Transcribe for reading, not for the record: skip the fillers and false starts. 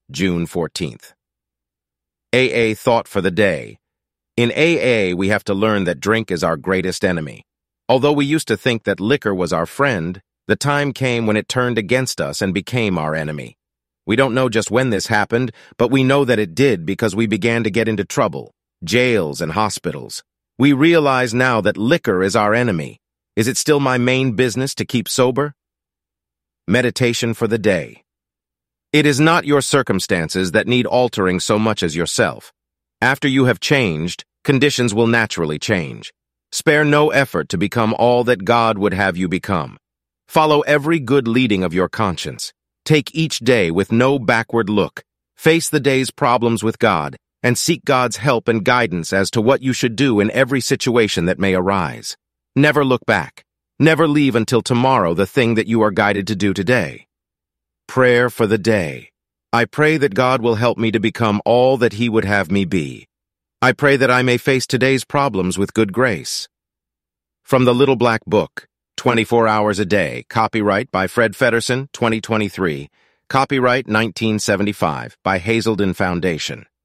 June 14th. AA Thought for the Day. In AA, we have to learn that drink is our greatest enemy. Although we used to think that liquor was our friend, the time came when it turned against us and became our enemy. We don't know just when this happened, but we know that it did because we began to get into trouble, jails and hospitals. We realize now that liquor is our enemy. Is it still my main business to keep sober? Meditation for the day. It is not your circumstances that need altering so much as yourself. After you have changed, conditions will naturally change. Spare no effort to become all that God would have you become. Follow every good leading of your conscience. Take each day with no backward look. Face the day's problems with God, and seek God's help and guidance as to what you should do in every situation that may arise. Never look back. Never leave until tomorrow the thing that you are guided to do today. Prayer for the day. I pray that God will help me to become all that He would have me be. I pray that I may face today's problems with good grace. From the Little Black Book, 24 Hours a Day, copyright by Fred Feddersen, 2023, copyright 1975, by Hazelden Foundation.